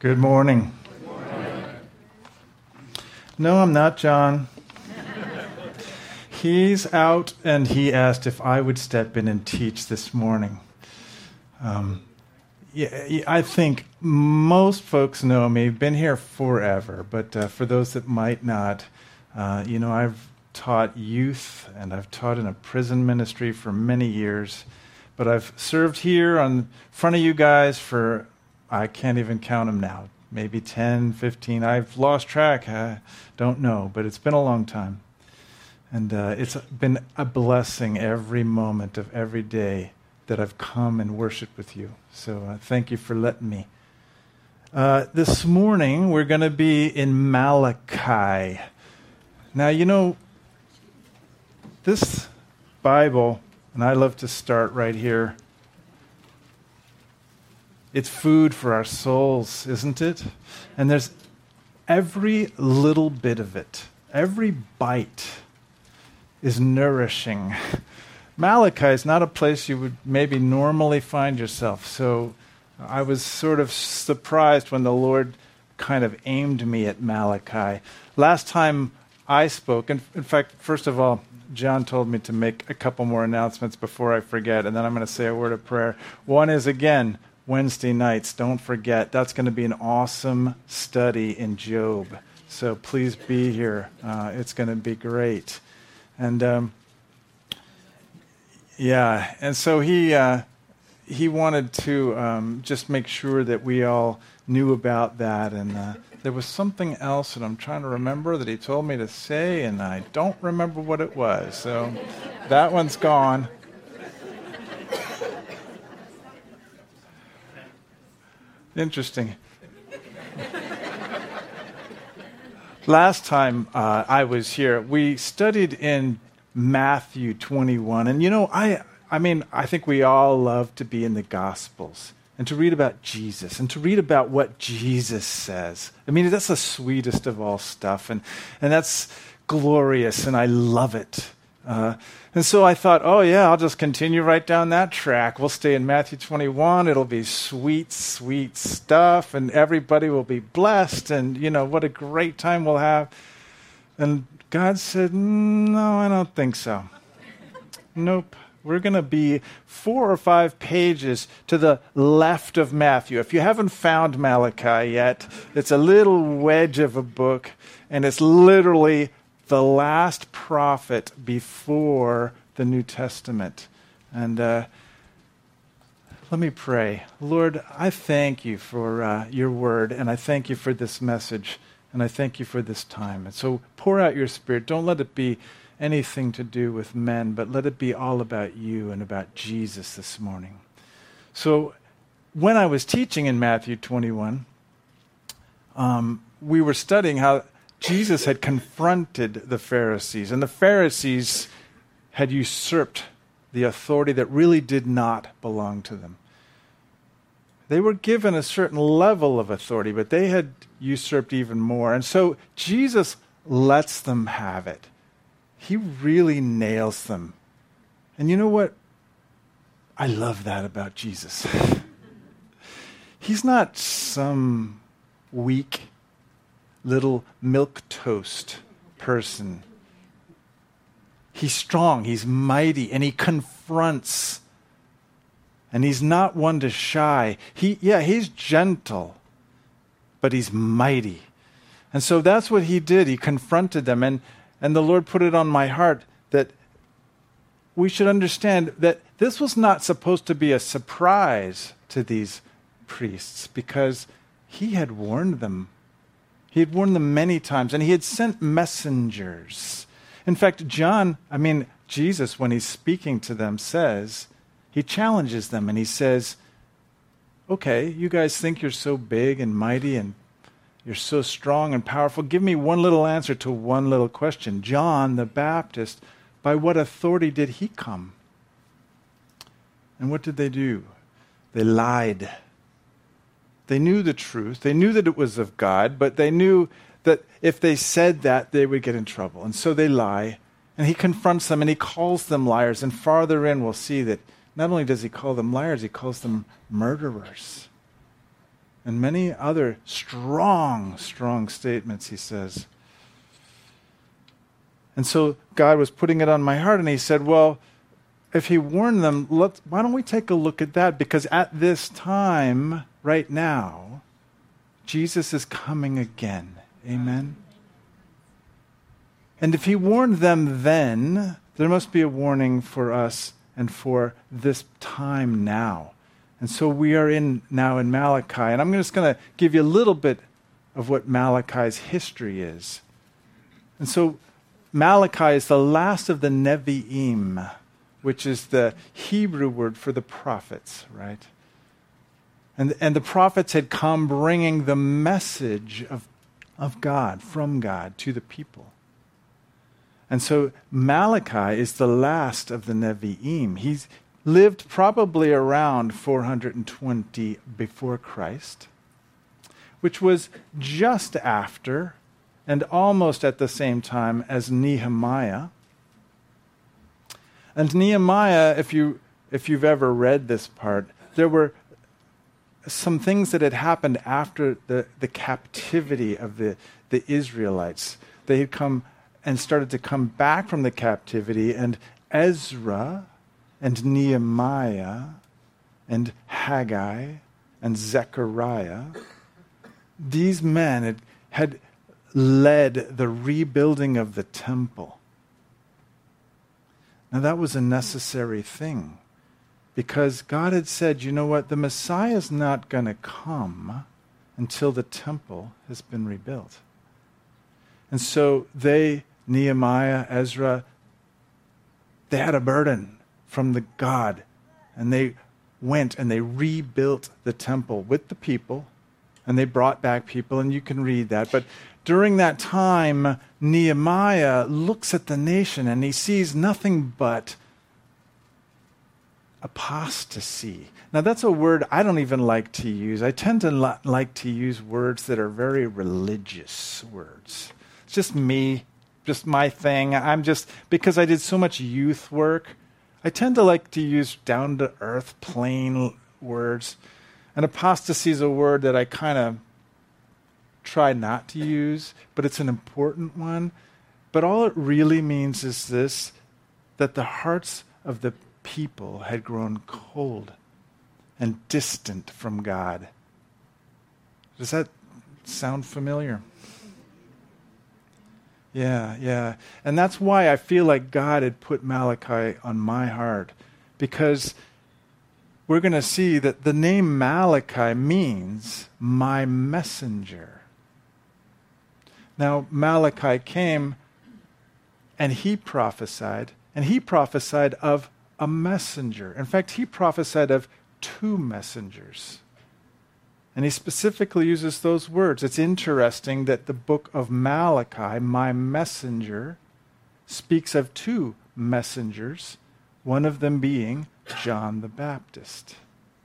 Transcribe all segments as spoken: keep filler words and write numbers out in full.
Good morning. Good morning. No, I'm not John. He's out, and he asked if I would step in and teach this morning. Um, yeah, I think most folks know me. I've been here forever, but uh, for those that might not, uh, you know, I've taught youth, and I've taught in a prison ministry for many years, but I've served here on front of you guys for, I can't even count them now, maybe ten, fifteen. I've lost track. I don't know, but it's been a long time. And uh, it's been a blessing every moment of every day that I've come and worshiped with you. So uh, thank you for letting me. Uh, this morning, we're going to be in Malachi. Now, you know, this Bible, and I love to start right here, it's food for our souls, isn't it? And there's every little bit of it, every bite is nourishing. Malachi is not a place you would maybe normally find yourself. So I was sort of surprised when the Lord kind of aimed me at Malachi. Last time I spoke, and in fact, first of all, John told me to make a couple more announcements before I forget, and then I'm going to say a word of prayer. One is, again, Wednesday nights. Don't forget. That's going to be an awesome study in Job. So please be here. Uh, it's going to be great. And um, yeah, and so he uh, he wanted to um, just make sure that we all knew about that. And uh, there was something else that I'm trying to remember that he told me to say, and I don't remember what it was. So that one's gone. Interesting. Last time uh, I was here, we studied in Matthew twenty-one. And, you know, I I mean, I think we all love to be in the Gospels and to read about Jesus and to read about what Jesus says. I mean, that's the sweetest of all stuff. And, and that's glorious, and I love it. Uh, and so I thought, oh, yeah, I'll just continue right down that track. We'll stay in Matthew twenty-one. It'll be sweet, sweet stuff, and everybody will be blessed, and, you know, what a great time we'll have. And God said, no, I don't think so. Nope. We're going to be four or five pages to the left of Matthew. If you haven't found Malachi yet, it's a little wedge of a book, and it's literally the last prophet before the New Testament. And uh, let me pray. Lord, I thank you for uh, your word, and I thank you for this message, and I thank you for this time. And so pour out your Spirit. Don't let it be anything to do with men, but let it be all about you and about Jesus this morning. So when I was teaching in Matthew twenty-one, um, we were studying how Jesus had confronted the Pharisees, and the Pharisees had usurped the authority that really did not belong to them. They were given a certain level of authority, but they had usurped even more. And so Jesus lets them have it. He really nails them. And you know what? I love that about Jesus. He's not some weak little milquetoast person. He's strong, he's mighty, and he confronts. And he's not one to shy. He, yeah, he's gentle, but he's mighty. And so that's what he did. He confronted them. And, and the Lord put it on my heart that we should understand that this was not supposed to be a surprise to these priests, because he had warned them. He had warned them many times, and he had sent messengers. In fact, John, I mean, Jesus, when he's speaking to them, says, he challenges them, and he says, okay, you guys think you're so big and mighty, and you're so strong and powerful. Give me one little answer to one little question. John the Baptist, by what authority did he come? And what did they do? They lied. They knew the truth. They knew that it was of God, but they knew that if they said that, they would get in trouble. And so they lie. And he confronts them, and he calls them liars. And farther in, we'll see that not only does he call them liars, he calls them murderers. and many other strong, strong statements, he says. And so God was putting it on my heart, and he said, well, if he warned them, let's, why don't we take a look at that? Because at this time, right now, Jesus is coming again. Amen? And if he warned them then, there must be a warning for us and for this time now. And so we are in now in Malachi. And I'm just going to give you a little bit of what Malachi's history is. And so Malachi is the last of the Nevi'im, which is the Hebrew word for the prophets, right? And, and the prophets had come bringing the message of, of God, from God, to the people. And so Malachi is the last of the Nevi'im. He's lived probably around four hundred twenty before Christ, which was just after and almost at the same time as Nehemiah. And Nehemiah, if you if you've ever read this part, there were some things that had happened after the, the captivity of the, the Israelites. They had come and started to come back from the captivity, and Ezra and Nehemiah and Haggai and Zechariah, these men had, had led the rebuilding of the temple. Now that was a necessary thing, because God had said, you know what, the Messiah is not going to come until the temple has been rebuilt. And so they, Nehemiah, Ezra, they had a burden from the God, and they went and they rebuilt the temple with the people, and they brought back people, and you can read that. But during that time, Nehemiah looks at the nation and he sees nothing but apostasy. Now that's a word I don't even like to use. I tend to li- like to use words that are very religious words. It's just me, just my thing. I'm just, because I did so much youth work, I tend to like to use down-to-earth, plain words. And apostasy is a word that I kind of try not to use, but it's an important one. But all it really means is this, that the hearts of the people had grown cold and distant from God. Does that sound familiar? Yeah, yeah. And that's why I feel like God had put Malachi on my heart, because we're going to see that the name Malachi means my messenger. Now, Malachi came and he prophesied, and he prophesied of a messenger. In fact, he prophesied of two messengers. And he specifically uses those words. It's interesting that the book of Malachi, my messenger, speaks of two messengers, one of them being John the Baptist.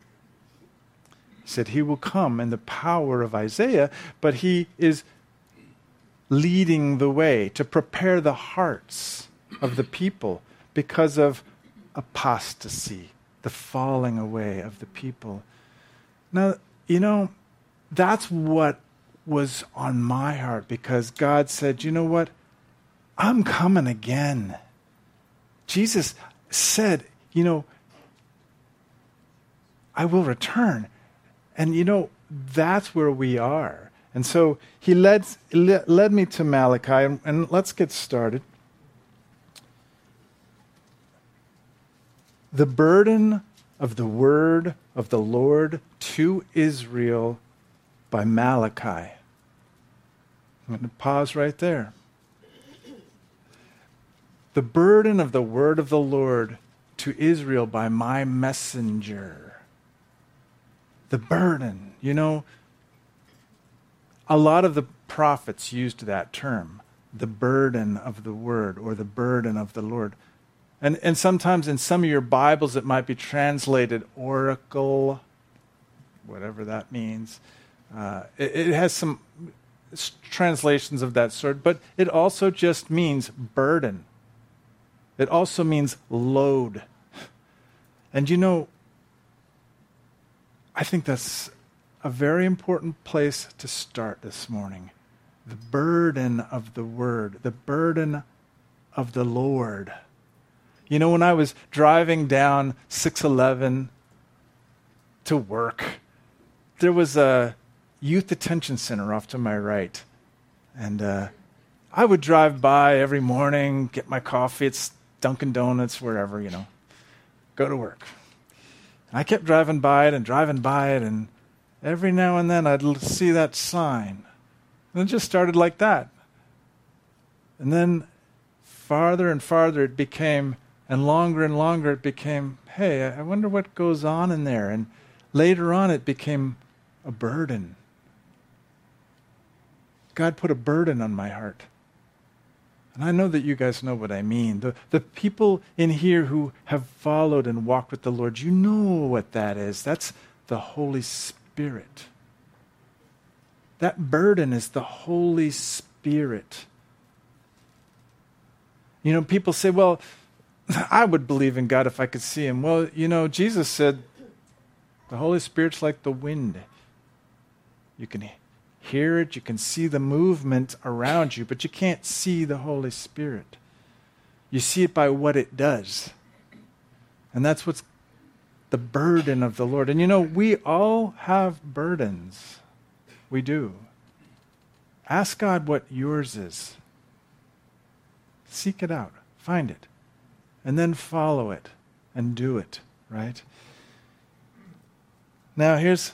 He said he will come in the power of Isaiah, but he is leading the way to prepare the hearts of the people because of apostasy, the falling away of the people. Now, you know, that's what was on my heart, because God said, you know what? I'm coming again. Jesus said, you know, I will return. And, you know, that's where we are. And so he led, led me to Malachi, and, and let's get started. The burden of the word of the Lord to Israel by Malachi. I'm going to pause right there. The burden of the word of the Lord to Israel by my messenger. The burden. You know, a lot of the prophets used that term, the burden of the word, or the burden of the Lord. And and sometimes in some of your Bibles it might be translated oracle, whatever that means. Uh, it, it has some translations of that sort, but it also just means burden. It also means load. And you know, I think that's a very important place to start this morning. The burden of the Word, the burden of the Lord. You know, when I was driving down six eleven to work, there was a youth detention center off to my right. And uh, I would drive by every morning, get my coffee at Dunkin' Donuts, wherever, you know, go to work. And I kept driving by it and driving by it, and every now and then I'd l- see that sign. And it just started like that. And then farther and farther it became, and longer and longer it became, hey, I wonder what goes on in there. And later on it became a burden. God put a burden on my heart. And I know that you guys know what I mean. The, the people in here who have followed and walked with the Lord, you know what that is. That's the Holy Spirit. That burden is the Holy Spirit. You know, people say, well, I would believe in God if I could see him. Well, you know, Jesus said, the Holy Spirit's like the wind. You can hear it, you can see the movement around you, but you can't see the Holy Spirit. You see it by what it does. And that's what's the burden of the Lord. And you know, we all have burdens. We do. Ask God what yours is. Seek it out. Find it. And then follow it and do it, right? Now here's,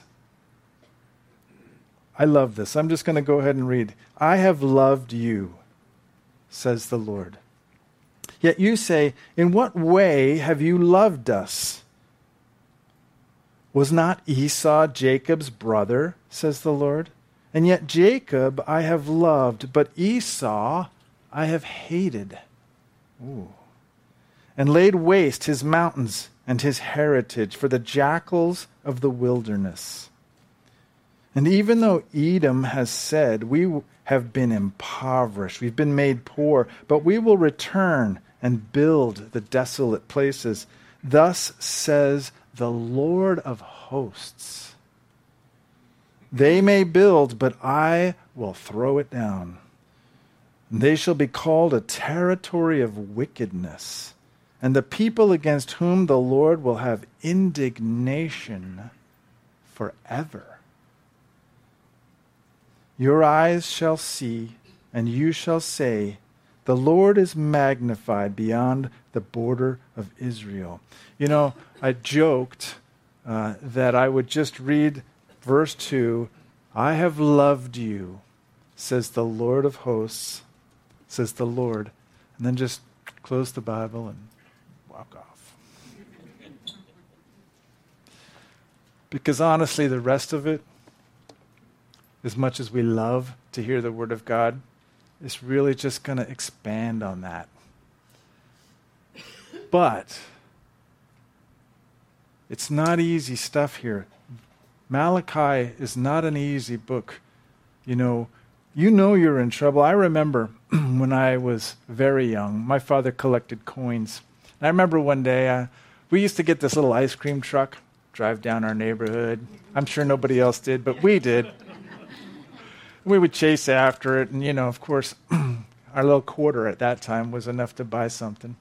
I love this. I'm just going to go ahead and read. I have loved you, says the Lord. Yet you say, in what way have you loved us? Was not Esau Jacob's brother, says the Lord? And yet Jacob I have loved, but Esau I have hated. Ooh. And laid waste his mountains and his heritage for the jackals of the wilderness. And even though Edom has said, we have been impoverished, we've been made poor, but we will return and build the desolate places. Thus says the Lord of hosts. They may build, but I will throw it down. And they shall be called a territory of wickedness, and the people against whom the Lord will have indignation forever. Your eyes shall see, and you shall say, the Lord is magnified beyond the border of Israel. You know, I joked uh, that I would just read verse two, I have loved you, says the Lord of hosts, says the Lord, and then just close the Bible and walk off. Because honestly, the rest of it, as much as we love to hear the Word of God, is really just going to expand on that. But it's not easy stuff here. Malachi is not an easy book. You know, you know you're in trouble. I remember when I was very young, my father collected coins. And I remember one day, uh, we used to get this little ice cream truck, drive down our neighborhood. I'm sure nobody else did, but we did. We would chase after it, and, you know, of course, our little quarter at that time was enough to buy something.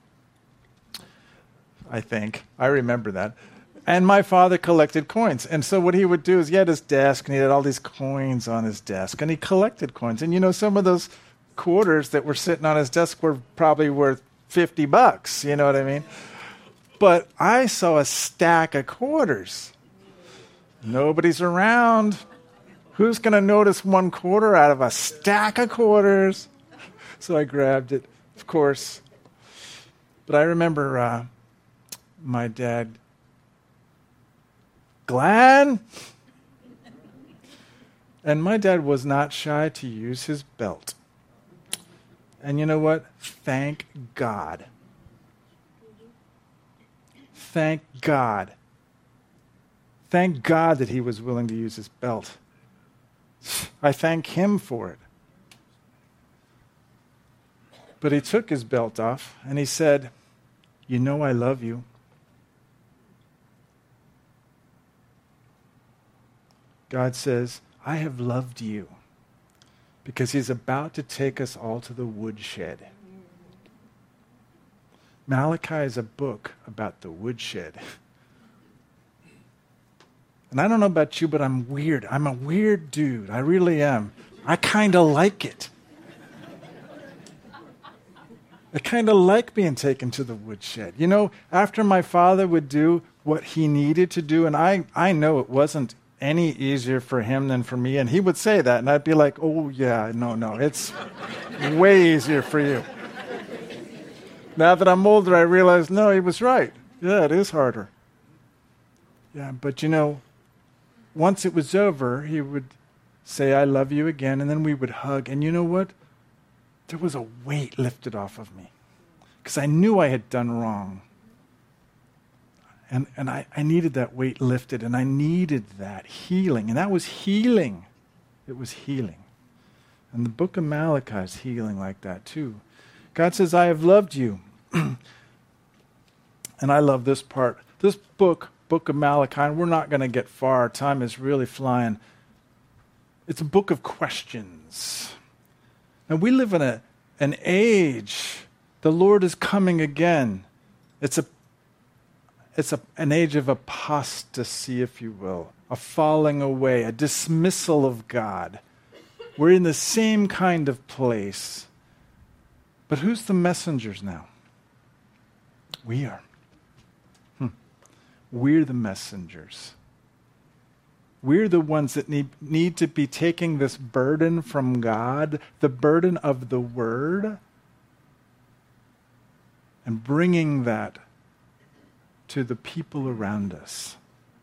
I think. I remember that. And my father collected coins. And so what he would do is he had his desk, and he had all these coins on his desk, and he collected coins. And, you know, some of those quarters that were sitting on his desk were probably worth fifty bucks, you know what I mean? But I saw a stack of quarters. Nobody's around. Who's going to notice one quarter out of a stack of quarters? So I grabbed it, of course. But I remember uh, my dad, Glenn? And my dad was not shy to use his belt. And you know what? Thank God. Thank God. Thank God that he was willing to use his belt. I thank him for it. But he took his belt off and he said, you know I love you. God says, I have loved you, because he's about to take us all to the woodshed. Malachi is a book about the woodshed. And I don't know about you, but I'm weird. I'm a weird dude. I really am. I kind of like it. I kind of like being taken to the woodshed. You know, after my father would do what he needed to do, and I, I know it wasn't any easier for him than for me, and he would say that, and I'd be like, oh, yeah, no, no, it's way easier for you. Now that I'm older, I realize, no, he was right. Yeah, it is harder. Yeah, but you know, once it was over, he would say, I love you again, and then we would hug. And you know what? There was a weight lifted off of me, because I knew I had done wrong. And, and I, I needed that weight lifted, and I needed that healing. And that was healing. It was healing. And the book of Malachi is healing like that too. God says, I have loved you. And I love this part. This book, book of Malachi, and we're not going to get far. Time is really flying. It's a book of questions. And we live in a, an age. The Lord is coming again. It's a It's a, an age of apostasy, if you will, a falling away, a dismissal of God. We're in the same kind of place. But who's the messengers now? We are. Hmm. We're the messengers. We're the ones that need, need to be taking this burden from God, the burden of the Word, and bringing that to the people around us.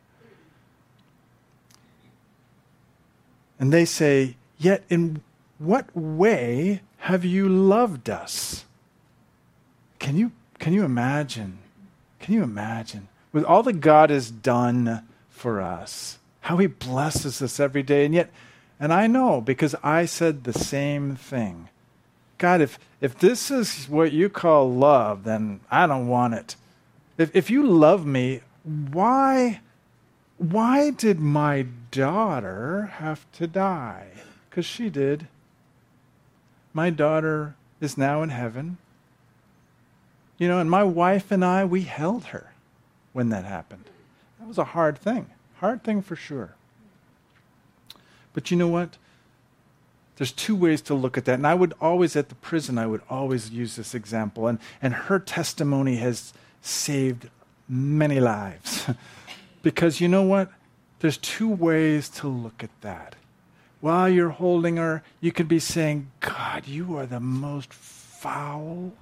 And they say, yet in what way have you loved us? Can you, can you imagine? Can you imagine? With all that God has done for us, how he blesses us every day. And yet, and I know because I said the same thing. God, if, if this is what you call love, then I don't want it. If, if you love me, why, why did my daughter have to die? Because she did. My daughter is now in heaven. You know, and my wife and I, we held her when that happened. That was a hard thing. Hard thing for sure. But you know what? There's two ways to look at that. And I would always, at the prison, I would always use this example. And, and her testimony has saved many lives. Because you know what? There's two ways to look at that. While you're holding her, you could be saying, God, you are the most foul,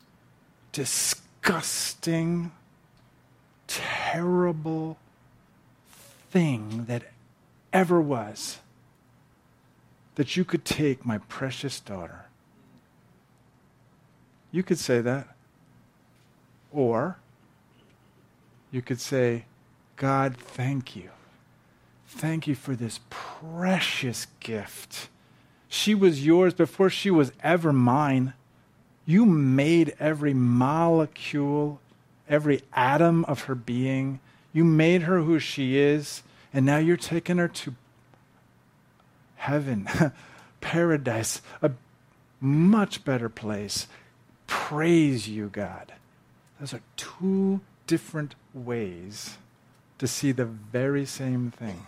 disgusting, terrible thing that ever was, that you could take my precious daughter. You could say that. Or you could say, God, thank you. Thank you for this precious gift. She was yours before she was ever mine. You made every molecule, every atom of her being. You made her who she is, and now you're taking her to heaven, paradise, a much better place. Praise you, God. Those are two different ways to see the very same thing.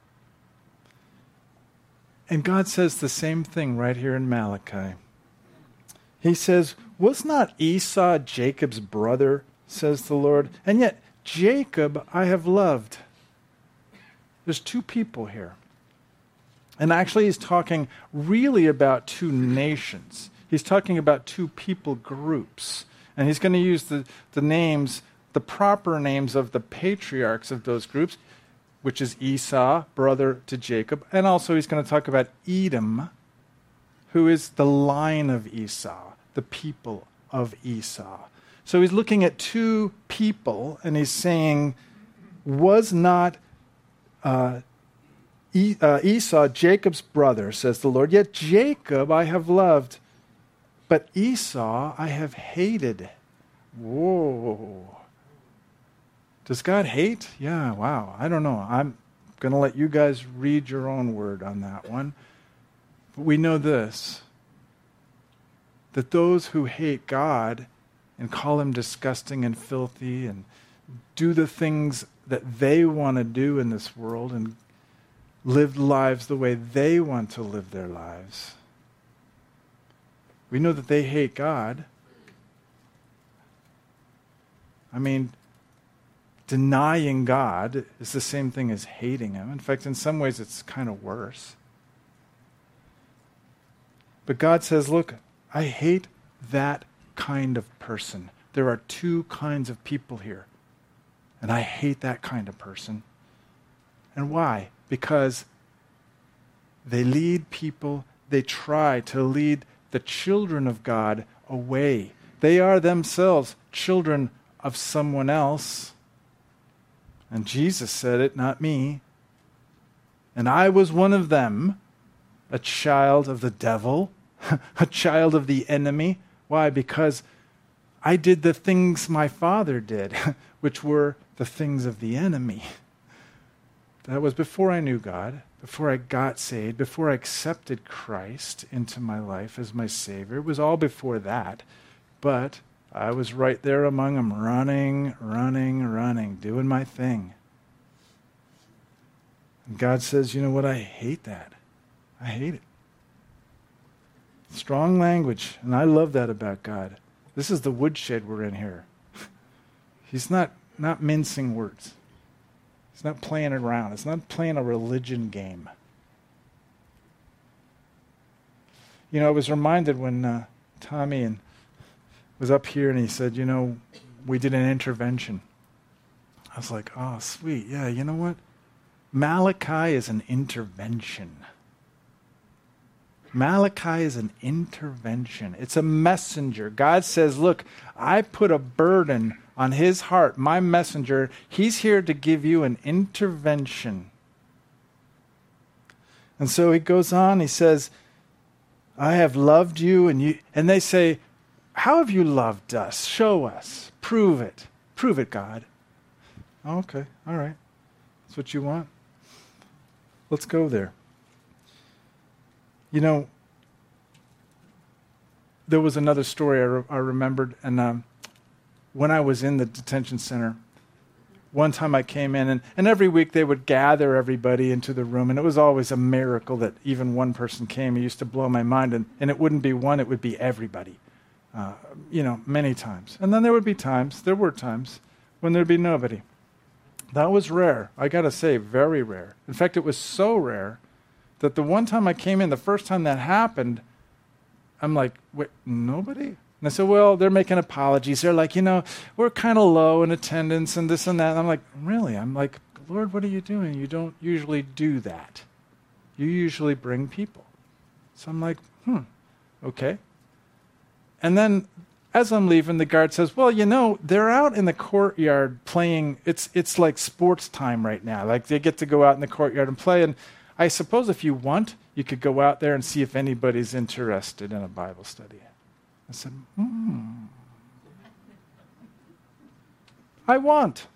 And God says the same thing right here in Malachi. He says, was not Esau Jacob's brother, says the Lord? And yet Jacob I have loved. There's two people here. And actually he's talking really about two nations. He's talking about two people groups. And he's going to use the, the names, the proper names of the patriarchs of those groups, which is Esau, brother to Jacob. And also he's going to talk about Edom, who is the line of Esau, the people of Esau. So he's looking at two people, and he's saying, was not uh, e- uh, Esau Jacob's brother, says the Lord, yet Jacob I have loved, but Esau I have hated. Whoa. Does God hate? Yeah, wow. I don't know. I'm going to let you guys read your own word on that one. But we know this, that those who hate God and call him disgusting and filthy and do the things that they want to do in this world and live lives the way they want to live their lives, we know that they hate God. I mean, denying God is the same thing as hating him. In fact, in some ways, it's kind of worse. But God says, look, I hate that kind of person. There are two kinds of people here. And I hate that kind of person. And why? Because they lead people, they try to lead the children of God away. They are themselves children of someone else. And Jesus said it, not me. And I was one of them, a child of the devil, a child of the enemy. Why? Because I did the things my father did, which were the things of the enemy. That was before I knew God, before I got saved, before I accepted Christ into my life as my Savior. It was all before that. But I was right there among them, running, running, running, doing my thing. And God says, you know what? I hate that. I hate it. Strong language, and I love that about God. This is the woodshed we're in here. He's not, not mincing words. He's not playing around. It's not playing a religion game. You know, I was reminded when uh, Tommy and was up here and he said, you know, we did an intervention. I was like, oh, sweet. Yeah, you know what? Malachi is an intervention. Malachi is an intervention. It's a messenger. God says, look, I put a burden on his heart, my messenger. He's here to give you an intervention. And so he goes on, he says, I have loved you, and you, and they say, how have you loved us? Show us. Prove it. Prove it, God. Oh, okay, all right. That's what you want? Let's go there. You know, there was another story I, re- I remembered, and um, when I was in the detention center, one time I came in, and, and every week they would gather everybody into the room, and it was always a miracle that even one person came. It used to blow my mind, and, and it wouldn't be one, it would be everybody, uh, you know, many times. And then there would be times, there were times, when there'd be nobody. That was rare. I got to say, very rare. In fact, it was so rare that the one time I came in, the first time that happened, I'm like, wait, nobody? And I said, well, they're making apologies. They're like, you know, we're kind of low in attendance and this and that. And I'm like, really? I'm like, Lord, what are you doing? You don't usually do that. You usually bring people. So I'm like, hmm, okay. And then as I'm leaving, the guard says, well, you know, they're out in the courtyard playing. It's it's like sports time right now. Like they get to go out in the courtyard and play. And I suppose if you want, you could go out there and see if anybody's interested in a Bible study. I said, hmm. I want.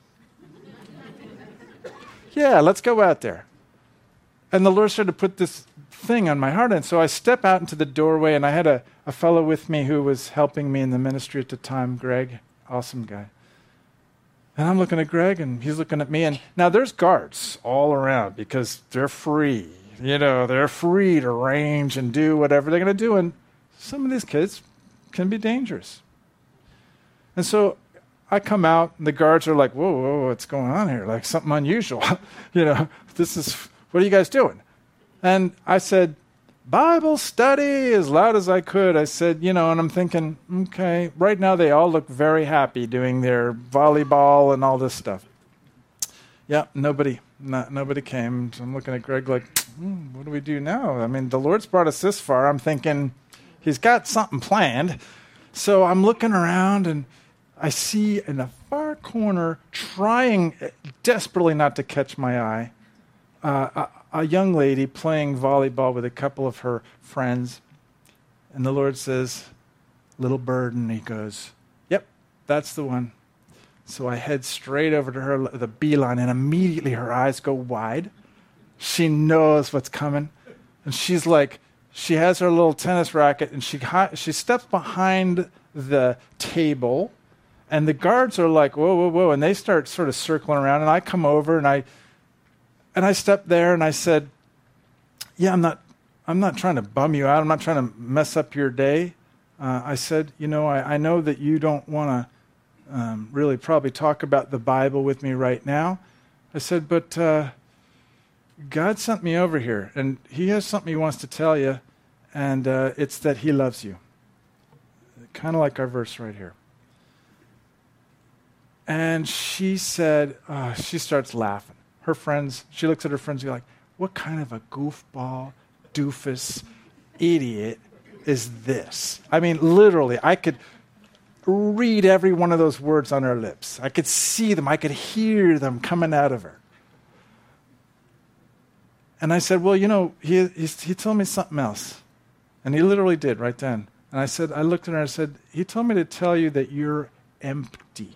Yeah, let's go out there. And the Lord started to put this thing on my heart. And so I step out into the doorway, and I had a, a fellow with me who was helping me in the ministry at the time, Greg, awesome guy. And I'm looking at Greg, and he's looking at me. And now there's guards all around because they're free. You know, they're free to range and do whatever they're going to do. And some of these kids can be dangerous. And so I come out, and the guards are like, whoa, whoa, what's going on here? Like something unusual. you know, this is, what are you guys doing? And I said, Bible study, as loud as I could. I said, you know, and I'm thinking, okay, right now they all look very happy doing their volleyball and all this stuff. Yeah, nobody, not, nobody came. So I'm looking at Greg like, hmm, what do we do now? I mean, the Lord's brought us this far. I'm thinking, he's got something planned. So I'm looking around, and I see in the far corner, trying desperately not to catch my eye, uh, a, a young lady playing volleyball with a couple of her friends. And the Lord says, little bird, and he goes, yep, that's the one. So I head straight over to her, the beeline, and immediately her eyes go wide. She knows what's coming. And she's like, she has her little tennis racket, and she she steps behind the table, and the guards are like, whoa, whoa, whoa, and they start sort of circling around, and I come over, and I and I step there, and I said, yeah, I'm not, I'm not trying to bum you out. I'm not trying to mess up your day. Uh, I said, you know, I, I know that you don't want to um, really probably talk about the Bible with me right now. I said, but uh, God sent me over here, and he has something he wants to tell you, and uh, it's that he loves you. Kind of like our verse right here. And she said, uh, she starts laughing. Her friends, she looks at her friends and goes like, what kind of a goofball, doofus, idiot is this? I mean, literally, I could read every one of those words on her lips. I could see them. I could hear them coming out of her. And I said, well, you know, he, he, he told me something else. And he literally did right then. And I said, I looked at her and I said, he told me to tell you that you're empty.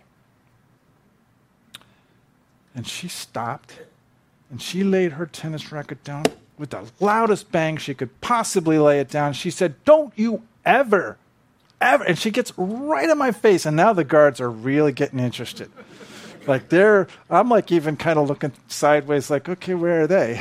And she stopped, and she laid her tennis racket down with the loudest bang she could possibly lay it down. She said, don't you ever, ever. And she gets right in my face. And now the guards are really getting interested. Like they're, I'm like even kind of looking sideways like, okay, where are they?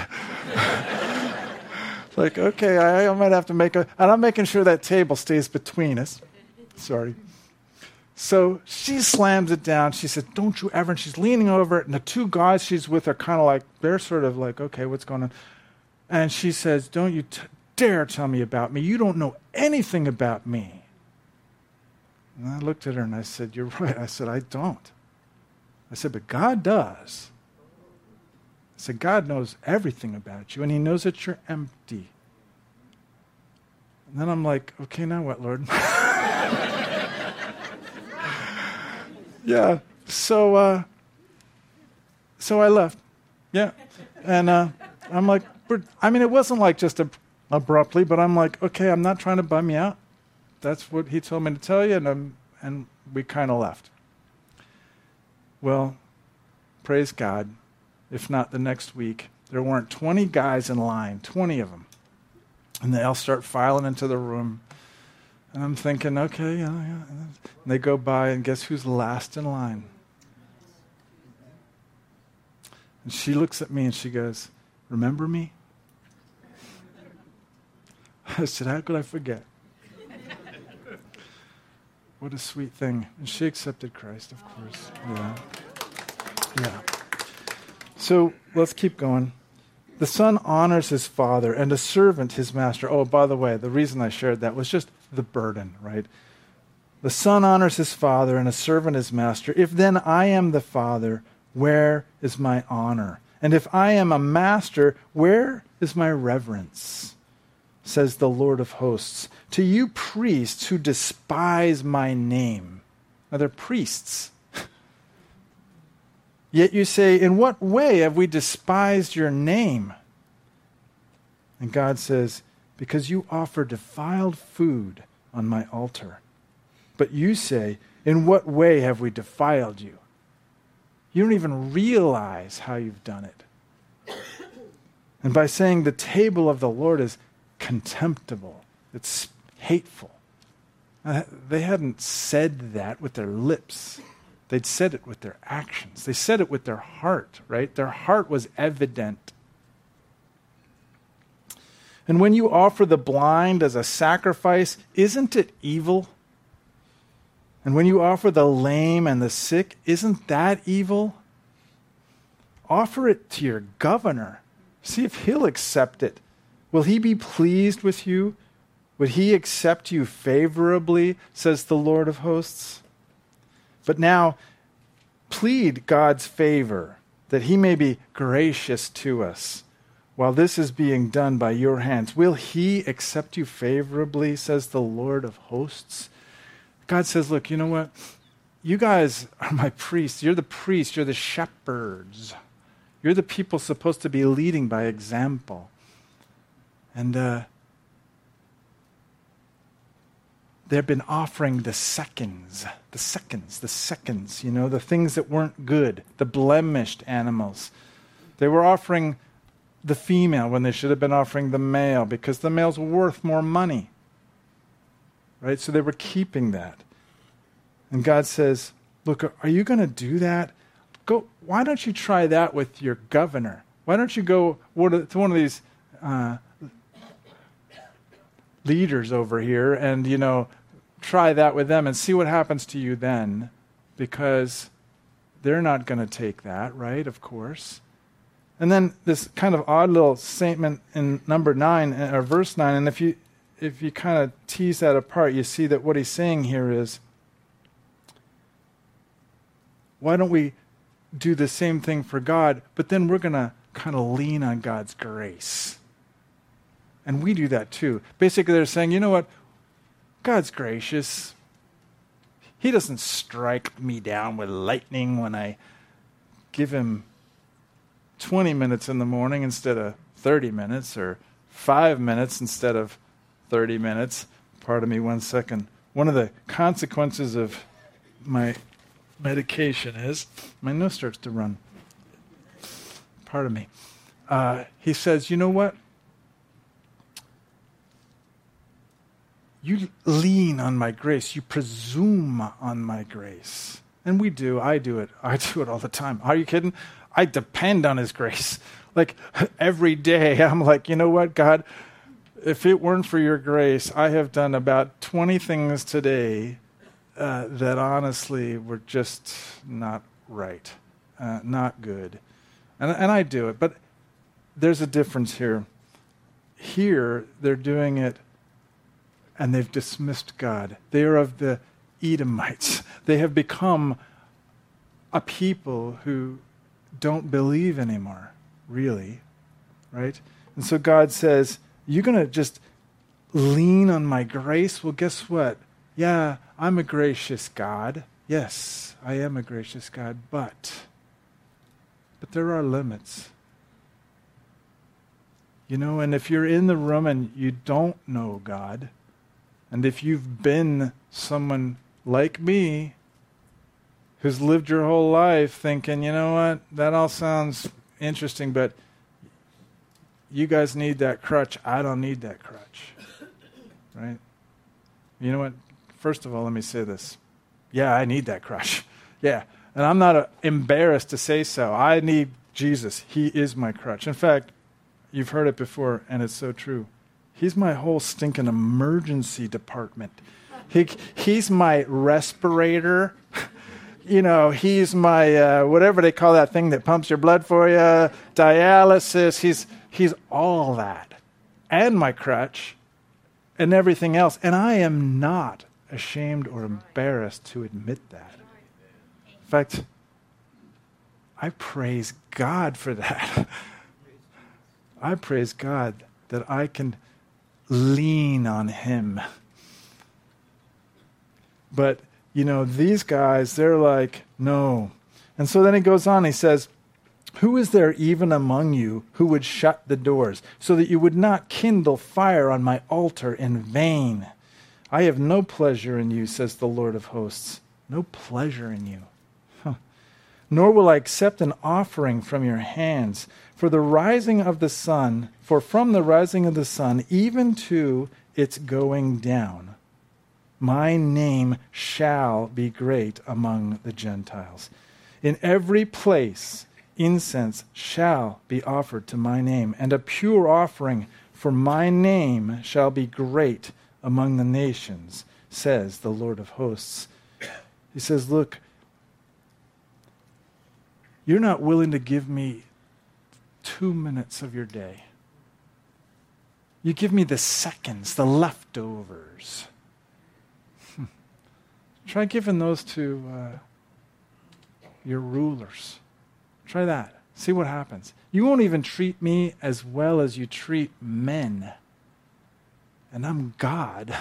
Like, okay, I, I might have to make a, and I'm making sure that table stays between us. Sorry. So she slams it down. She said, don't you ever, and she's leaning over it, and the two guys she's with are kind of like, they're sort of like, okay, what's going on? And she says, don't you t- dare tell me about me. You don't know anything about me. And I looked at her and I said, you're right. I said, I don't. I said, but God does. I said, God knows everything about you, and he knows that you're empty. And then I'm like, okay, now what, Lord? Yeah, so uh, so I left. Yeah, and uh, I'm like, I mean, it wasn't like just a, abruptly, but I'm like, okay, I'm not trying to bum you out. That's what he told me to tell you, and I'm, and we kind of left. Well, praise God. If not the next week, there weren't twenty guys in line, twenty of them. And they all start filing into the room. And I'm thinking, okay, yeah, yeah. And they go by, and guess who's last in line? And she looks at me and she goes, remember me? I said, how could I forget? What a sweet thing. And she accepted Christ, of course. Yeah. Yeah. So let's keep going. The son honors his father, and a servant his master. Oh, by the way, the reason I shared that was just the burden, right? The son honors his father, and a servant his master. If then I am the father, where is my honor? And if I am a master, where is my reverence? Says the Lord of hosts. To you priests who despise my name. Now they're priests. Yet you say, in what way have we despised your name? And God says, because you offer defiled food on my altar. But you say, in what way have we defiled you? You don't even realize how you've done it. And by saying the table of the Lord is contemptible, it's hateful. Uh, they hadn't said that with their lips. They'd said it with their actions. They said it with their heart, right? Their heart was evident. And when you offer the blind as a sacrifice, isn't it evil? And when you offer the lame and the sick, isn't that evil? Offer it to your governor. See if he'll accept it. Will he be pleased with you? Would he accept you favorably, says the Lord of hosts? But now, plead God's favor, that he may be gracious to us, while this is being done by your hands. Will he accept you favorably, says the Lord of hosts? God says, look, you know what? You guys are my priests. You're the priests. You're the shepherds. You're the people supposed to be leading by example. And uh, they've been offering the seconds, the seconds, the seconds, you know, the things that weren't good, the blemished animals. They were offering the female when they should have been offering the male because the male's worth more money. Right? So they were keeping that. And God says, look, are you going to do that? Go. Why don't you try that with your governor? Why don't you go to one of these uh, leaders over here and, you know, try that with them and see what happens to you then, because they're not going to take that, right? Of course. And then this kind of odd little statement in number nine, or verse nine, and if you if you kind of tease that apart, you see that what he's saying here is, why don't we do the same thing for God, but then we're going to kind of lean on God's grace. And we do that too. Basically, they're saying, you know what? God's gracious. He doesn't strike me down with lightning when I give him twenty minutes in the morning instead of thirty minutes, or five minutes instead of thirty minutes. Pardon me one second. One of the consequences of my medication is my nose starts to run. Pardon me. Uh, he says, you know what? You lean on my grace. You presume on my grace. And we do. I do it. I do it all the time. Are you kidding? I depend on his grace. Like every day, I'm like, you know what, God? If it weren't for your grace, I have done about twenty things today uh, that honestly were just not right, uh, not good. And, and I do it. But there's a difference here. Here, they're doing it, and they've dismissed God. They are of the Edomites. They have become a people who don't believe anymore, really, right? And so God says, you're going to just lean on my grace? Well, guess what? Yeah, I'm a gracious God. Yes, I am a gracious God, but, but there are limits. You know, and if you're in the room and you don't know God, and if you've been someone like me who's lived your whole life thinking, you know what, that all sounds interesting, but you guys need that crutch. I don't need that crutch. Right? You know what? First of all, let me say this. Yeah, I need that crutch. Yeah. And I'm not uh, embarrassed to say so. I need Jesus. He is my crutch. In fact, you've heard it before, and it's so true. He's my whole stinking emergency department. He, he's my respirator. You know, he's my, uh, whatever they call that thing that pumps your blood for you, dialysis. He's, he's all that. And my crutch and everything else. And I am not ashamed or embarrassed to admit that. In fact, I praise God for that. I praise God that I can lean on him. But, you know, these guys, they're like, no. And so then he goes on, he says, who is there even among you who would shut the doors so that you would not kindle fire on my altar in vain? I have no pleasure in you, says the Lord of hosts. No pleasure in you. Huh. Nor will I accept an offering from your hands. For the rising of the sun, for from the rising of the sun, even to its going down, my name shall be great among the Gentiles. In every place incense shall be offered to my name, and a pure offering for my name shall be great among the nations, says the Lord of hosts. He says, look, you're not willing to give me two minutes of your day. You give me the seconds, the leftovers. Hmm. Try giving those to uh, your rulers. Try that. See what happens. You won't even treat me as well as you treat men. And I'm God.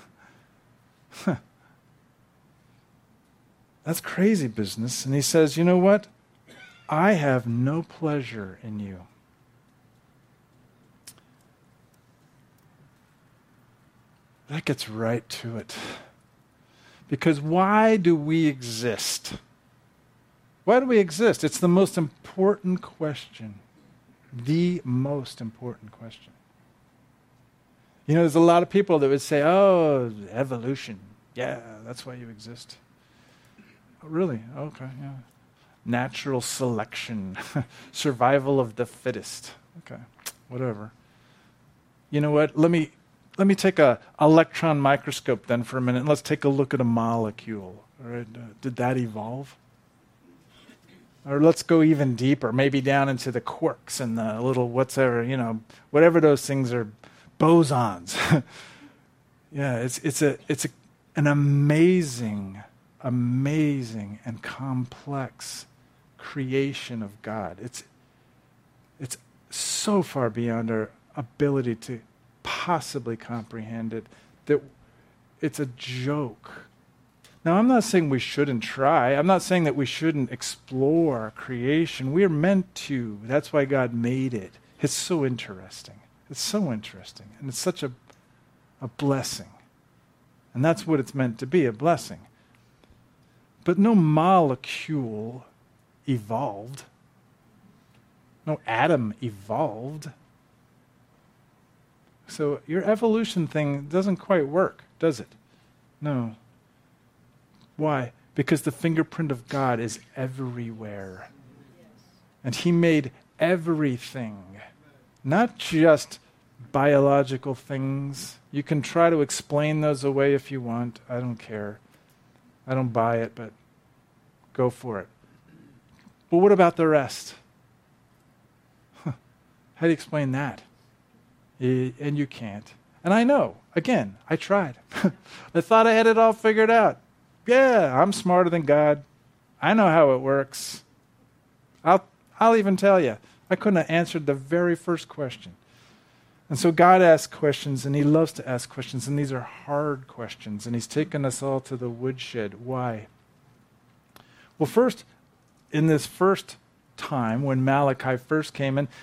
That's crazy business. And he says, you know what? I have no pleasure in you. That gets right to it. Because why do we exist? Why do we exist? It's the most important question. the most important question. You know, there's a lot of people that would say, oh, evolution. Yeah, that's why you exist. Oh, really? Okay, yeah. Natural selection. Survival of the fittest. Okay, whatever. You know what? Let me let me take a electron microscope then for a minute, and let's take a look at a molecule. All right? Uh, did that evolve? Or let's go even deeper, maybe down into the quarks and the little whatever, you know, whatever those things are, bosons. Yeah, it's it's a it's a, an amazing, amazing and complex creation of God. It's it's so far beyond our ability to possibly comprehend it that it's a joke. Now, I'm not saying we shouldn't try. I'm not saying that we shouldn't explore creation. We are meant to. That's why God made it. It's so interesting. It's so interesting. And it's such a, a blessing. And that's what it's meant to be, a blessing. But no molecule evolved. No atom evolved. So your evolution thing doesn't quite work, does it? No. Why? Because the fingerprint of God is everywhere. And He made everything, not just biological things. You can try to explain those away if you want. I don't care. I don't buy it, but go for it. But what about the rest? Huh. How do you explain that? Y- and you can't. And I know. Again, I tried. I thought I had it all figured out. Yeah, I'm smarter than God. I know how it works. I'll I'll even tell you. I couldn't have answered the very first question. And so God asks questions, and He loves to ask questions, and these are hard questions, and He's taken us all to the woodshed. Why? Well, first, in this first time when Malachi first came in,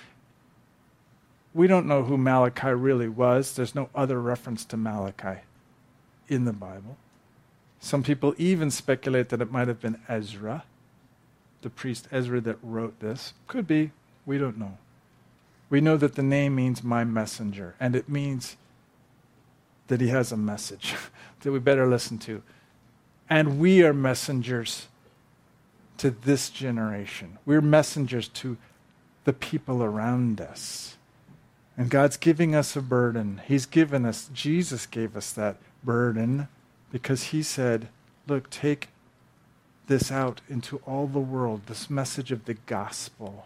we don't know who Malachi really was. There's no other reference to Malachi in the Bible. Some people even speculate that it might have been Ezra, the priest Ezra that wrote this. Could be. We don't know. We know that the name means my messenger, and it means that he has a message that we better listen to. And we are messengers to this generation. We're messengers to the people around us. And God's giving us a burden. He's given us, Jesus gave us that burden, because He said, look, take this out into all the world, this message of the gospel,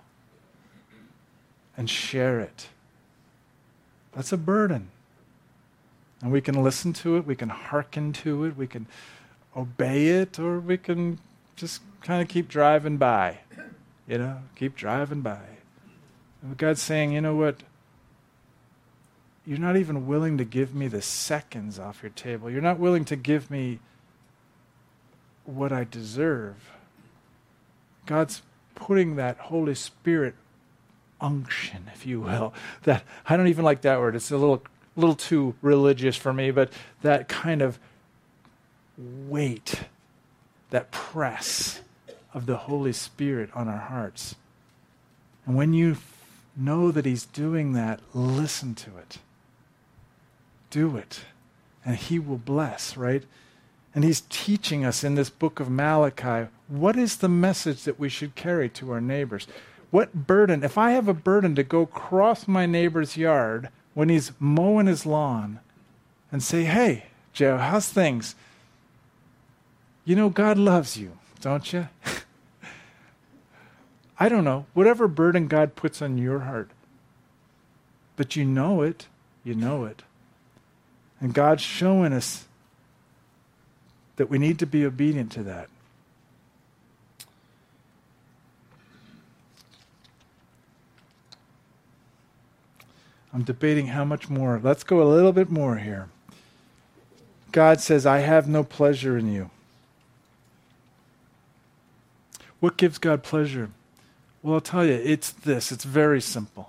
and share it. That's a burden. And we can listen to it, we can hearken to it, we can obey it, or we can just kind of keep driving by. You know, keep driving by. And God's saying, you know what? You're not even willing to give me the seconds off your table. You're not willing to give me what I deserve. God's putting that Holy Spirit unction, if you will. That I don't even like that word. It's a little, little too religious for me, but that kind of weight, that press of the Holy Spirit on our hearts. And when you f- know that He's doing that, listen to it. Do it, and He will bless, right? And He's teaching us in this book of Malachi, what is the message that we should carry to our neighbors? What burden, if I have a burden to go cross my neighbor's yard when he's mowing his lawn and say, hey, Joe, how's things? You know, God loves you, don't you? I don't know, whatever burden God puts on your heart, but you know it, you know it. And God's showing us that we need to be obedient to that. I'm debating how much more. Let's go a little bit more here. God says, I have no pleasure in you. What gives God pleasure? Well, I'll tell you, it's this. It's very simple.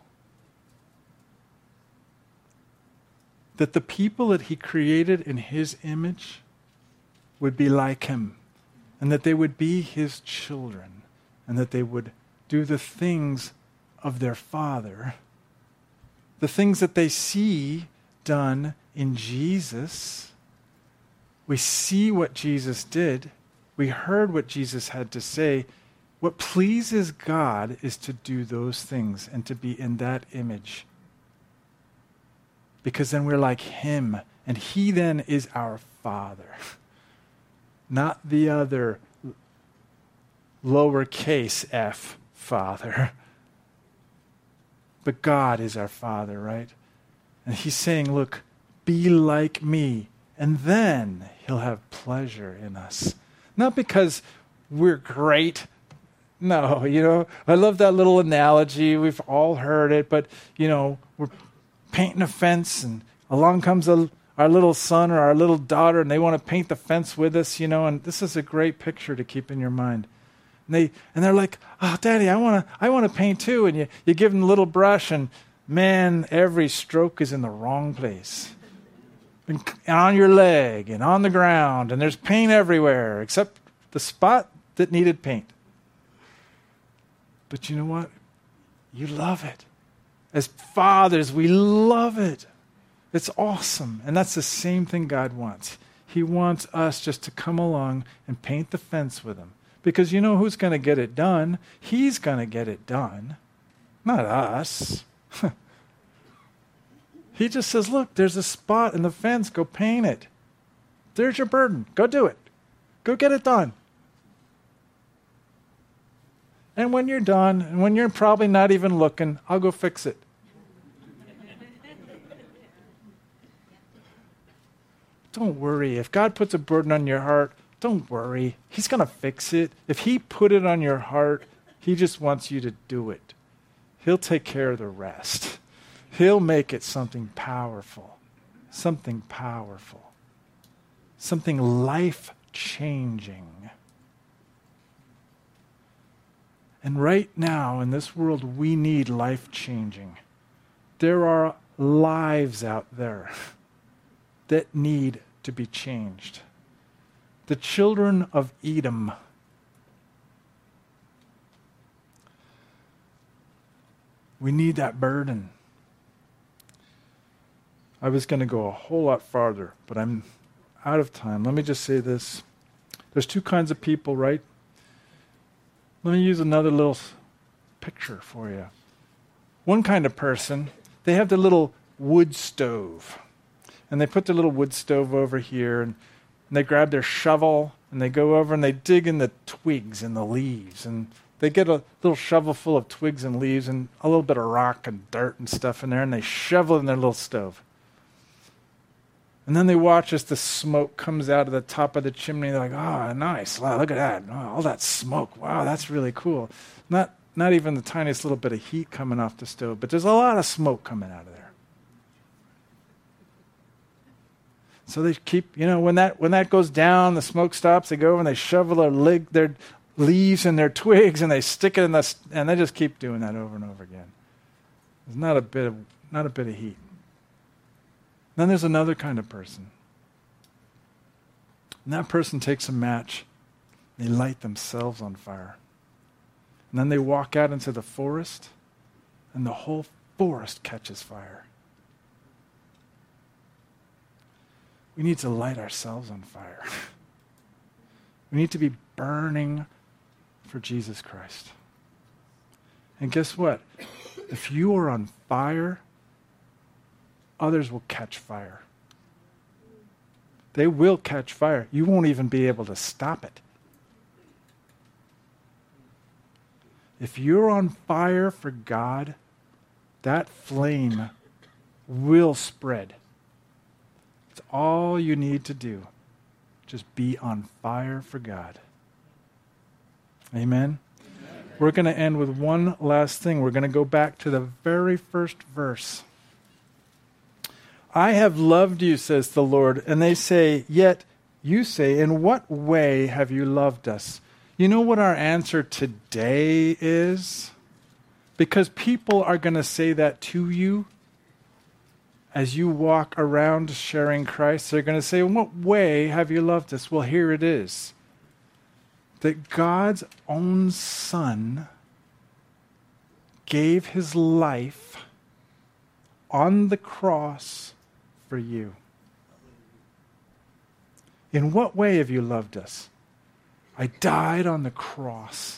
That the people that He created in His image would be like Him, and that they would be His children, and that they would do the things of their Father, the things that they see done in Jesus. We see what Jesus did. We heard what Jesus had to say. What pleases God is to do those things and to be in that image. Because then we're like him, and he then is our Father. Not the other lowercase f Father. But God is our Father, right? And he's saying, look, be like me. And then he'll have pleasure in us. Not because we're great. No, you know, I love that little analogy. We've all heard it. But, you know, we're painting a fence and along comes a, our little son or our little daughter and they want to paint the fence with us, you know. And this is a great picture to keep in your mind. And they and they're like, oh, Daddy, I want to I want to paint too. And you, you give them a little brush, and man, every stroke is in the wrong place. And, and on your leg, and on the ground, and there's paint everywhere, except the spot that needed paint. But you know what? You love it. As fathers, we love it. It's awesome. And that's the same thing God wants. He wants us just to come along and paint the fence with him. Because you know who's going to get it done? He's going to get it done, not us. He just says, look, there's a spot in the fence. Go paint it. There's your burden. Go do it. Go get it done. And when you're done, and when you're probably not even looking, I'll go fix it. Don't worry. If God puts a burden on your heart, don't worry. He's going to fix it. If he put it on your heart, he just wants you to do it. He'll take care of the rest. He'll make it something powerful. Something powerful. Something life-changing. And right now, in this world, we need life-changing. There are lives out there that need to be changed. The children of Edom. We need that burden. I was going to go a whole lot farther, but I'm out of time. Let me just say this. There's two kinds of people, right? Let me use another little picture for you. One kind of person, they have the little wood stove. And they put their little wood stove over here, and, and they grab their shovel, and they go over and they dig in the twigs and the leaves. And they get a little shovel full of twigs and leaves and a little bit of rock and dirt and stuff in there, and they shovel it in their little stove. And then they watch as the smoke comes out of the top of the chimney. They're like, oh, nice. Wow, look at that. Oh, all that smoke. Wow, that's really cool. Not, not even the tiniest little bit of heat coming off the stove, but there's a lot of smoke coming out of there. So they keep, you know, when that when that goes down, the smoke stops, they go over and they shovel their, leg, their leaves and their twigs and they stick it in the, and they just keep doing that over and over again. There's not a bit of, not a bit of heat. Then there's another kind of person. And that person takes a match. They light themselves on fire. And then they walk out into the forest, and the whole forest catches fire. We need to light ourselves on fire. We need to be burning for Jesus Christ. And guess what? If you are on fire, others will catch fire. They will catch fire. You won't even be able to stop it. If you're on fire for God, that flame will spread. It's all you need to do. Just be on fire for God. Amen? Amen. We're going to end with one last thing. We're going to go back to the very first verse. I have loved you, says the Lord. And they say, yet you say, in what way have you loved us? You know what our answer today is? Because people are going to say that to you as you walk around sharing Christ. They're going to say, in what way have you loved us? Well, here it is. That God's own Son gave his life on the cross for you. In what way have you loved us? I died on the cross.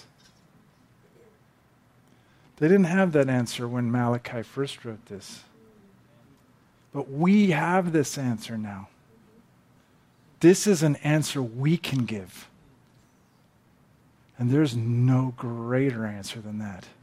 They didn't have that answer when Malachi first wrote this. But we have this answer now. This is an answer we can give. And there's no greater answer than that.